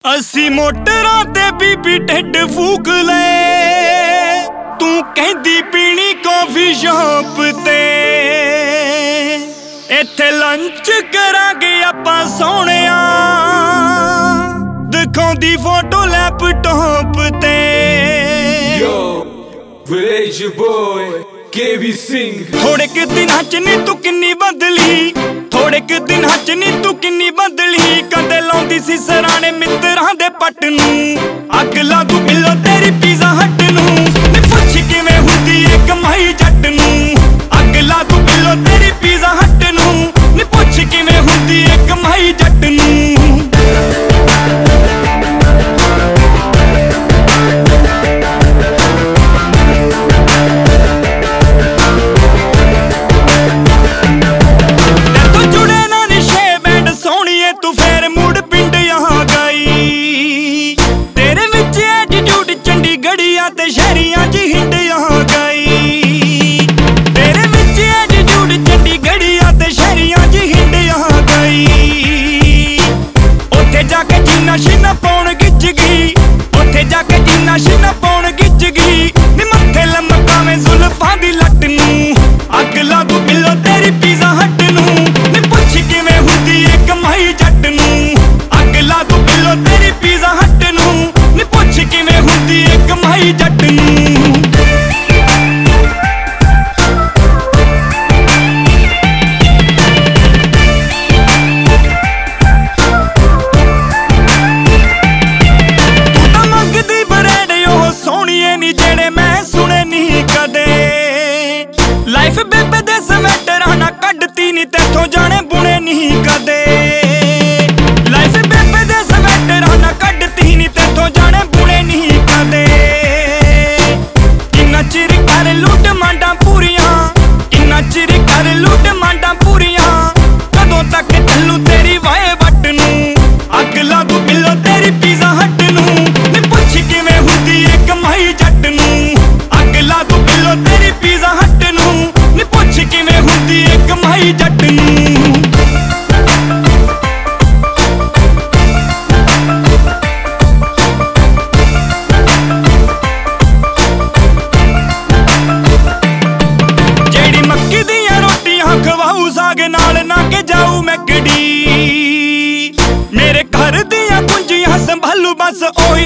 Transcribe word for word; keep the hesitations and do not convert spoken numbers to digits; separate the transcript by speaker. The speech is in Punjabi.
Speaker 1: ਅਸੀਂ ਮੋਟਰਾਂ ਤੇ ਬੀਬੀ ਢਿੱਡ ਫੂਕ ਲੈ, ਤੂੰ ਕਹਿੰਦੀ ਪੀਣੀ ਕੌਫੀ ਸ਼ਾਪ ਤੇ। ਇੱਥੇ ਲੰਚ ਕਰਾਂਗੇ ਆਪਾਂ ਸੋਹਣਿਆ, ਦਿਖਾਉਂਦੀ ਫੋਟੋ ਲੈਪਟਾਪ ਤੇ।
Speaker 2: Yo, village boy, K V Singh।
Speaker 1: ਥੋੜੇ ਕੁ ਦਿਨਾਂ ਚ ਨੀ ਤੂੰ ਕਿੰਨੀ ਬਦਲੀ, ਥੋੜੇ ਕੁ ਦਿਨਾਂ ਚ ਨੀ ਤੂੰ ਕਿੰਨੀ ਬਦਲੀ। ਕਦੇ ਲਾਉਂਦੀ ਸੀ ਸਰਾਣੇ ਮਿੱਤਰਾਂ ਦੇ ਪੱਟ ਨੂੰ, ਅੱਗ ਲਾ ਦੂ ਬਿੱਲੋ ਤੇਰੀ ਪੀਜ਼ਾ ਹੱਟ ਨੂੰ। ਨੀ ਪੁੱਛ ਕਿਵੇਂ ਹੁੰਦੀ ਏ ਕਮਾਈ ਜੱਟ ਨੂੰ, ਅੱਗ ਲਾ ਦੂ ਬਿੱਲੋ ਤੇਰੀ ਪੀਜ਼ਾ ਹੱਟ ਨੂੰ। ਨੀ ਪੁੱਛ ਕਿਵੇਂ ਹੁੰਦੀ ਏ ਕਮਾਈ ਜੱਟ ਨੂੰ। ਤੇ ਸ਼ਹਿਰੀਆਂ ਚ ਹਿੰਡਿਆ ਗਈ, ਤੇਰੇ ਵਿੱਚ ਐਟੀਟਿਊਡ ਚੰਡੀਗੜ੍ਹੀਆਂ ਤੇ ਸ਼ਹਿਰੀਆਂ ਚ ਹਿੰਡਿਆ ਗਈ। ਉੱਥੇ ਜਾ ਕੇ ਜਿੰਨਾ ਸ਼ੀਨਾ ਪਾਉਣ ਗਿੱਜ ਗਈ, ਉੱਥੇ ਜਾ ਕੇ ਜਿੰਨਾ ਸ਼ੀਨਾ ਪਾਉਣ ਗਿੱਜ ਗਈ। ਨੀ ਮੱਥੇ ਲਮਕਾਵੇਂ ਜ਼ੁਲਫਾਂ ਦੀ ਲੱਟ ਨੂੰ, ਅੱਗ ਲਾ ਦੂ ਬਿੱਲੋ ਤੇਰੀ ਪੀਜ਼ਾ ਹੱਟ ਨੂੰ। ਨੀ ਪੁੱਛ ਕਿਵੇਂ ਹੁੰਦੀ ਏ ਕਮਾਈ ਜੱਟ ਨੂੰ, ਅੱਗ ਲਾ ਦੂ ਬਿੱਲੋ ਤੇਰੀ ਪੀਜ਼ਾ ਹੱਟ ਨੂੰ। ਨੀ ਪੁੱਛ ਕਿਵੇਂ ਹੁੰਦੀ ਏ ਕਮਾਈ ਜੱਟ ਨੂੰ। ਤੂੰ ਤਾਂ ਮੰਗਦੀ ਬਰੈਡ ਉਹ ਸੋਹਣੀਏ ਨੀ ਜਿਹੜੇ ਮੈਂ ਸੁਣੇ ਨੀ ਕਦੇ। ਲਾਈਫ ਬੇਬੇ ਦੇ ਸਵੈਟਰਾਂ ਨਾ ਕੱਢਤੀ ਨੀ ਤੇਥੋਂ ਜਾਣੇ ਬੁਣੇ ਨੀ ਕਦੇ। ਲਾਈਫ ਬੇਬੇ ਦੇ ਸਵੈਟਰਾਂ ਨਾ ਕੱਢਤੀ ਨੀ ਤੇਥੋਂ ਜਾਣੇ ਬੁਣੇ ਨੀ ਕਦੇ। ਕਿੰਨਾ ਚਿਰ ਕਰ ਲੁੱਟ ਮਾਂਡਾਂ ਪੂਰੀਆਂ, ਕਿੰਨਾ ਚਿਰ ਕਰ ਲੁੱਟ ਮਾਂਡਾਂ ਪੂਰੀਆਂ। ਕਦੋਂ ਤੱਕ ਚੱਲੂ ਤੇਰੀ ਵਾਏ ਵੱਟ ਨੂੰ, ਅੱਗ ਲਾ ਦੂ ਬਿੱਲੋ ਤੇਰੀ ਪੀਜ਼ਾ ਹੱਟ ਨੂੰ। ਨੀ ਪੁੱਛ ਕਿਵੇਂ ਹੁੰਦੀ ਏ ਕਮਾਈ ਜੱਟ ਨੂੰ, ਅੱਗ ਲਾ ਦੂ ਬਿੱਲੋ ਤੇਰੀ ਪੀਜ਼ਾ ਹੱਟ ਨੂੰ। ਨੀ ਪੁੱਛ ਕਿਵੇਂ ਹੁੰਦੀ ਏ ਕਮਾਈ ਜੱਟ ਨੂੰ। ਖਵਾਊ ਸਾਗ ਨਾਲ ਨਾ ਕੇ ਜਾਊ ਮੈਕੜੀ, ਮੇਰੇ ਘਰ ਦੀਆਂ ਕੁੰਜੀਆਂ ਸੰਭਾਲੂ ਬਸ ਉਹੀ